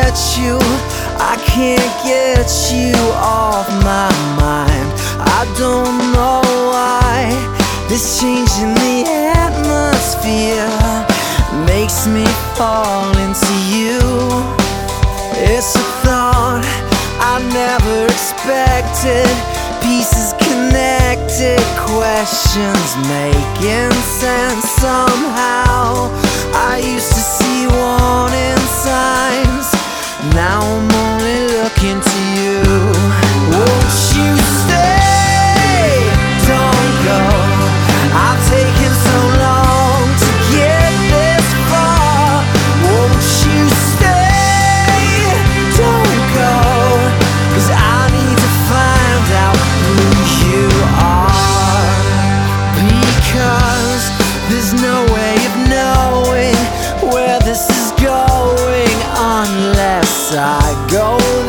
forget you, I can't get you off my mind. I don't know why this change in the atmosphere makes me fall into you. It's a thought I never expected, pieces connected, questions making sense somehow. I used to see warning signs, now I'm only looking to you. Won't you stay? Don't go. I've taken so long to get this far. Won't you stay? Don't go, 'cause I need to find out who you are. Because there's no way of knowing where this is going unless I go